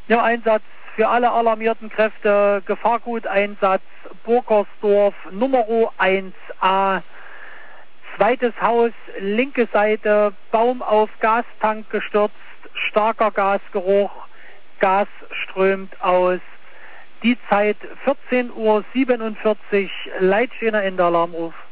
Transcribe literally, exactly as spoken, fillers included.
Ja, Einsatz für alle alarmierten Kräfte, Gefahrguteinsatz, Burgersdorf, Nummer eins a, zweites Haus, linke Seite, Baum auf Gastank gestürzt, starker Gasgeruch, Gas strömt aus. Die Zeit vierzehn Uhr siebenundvierzig, Leitstehender in der Alarmruf.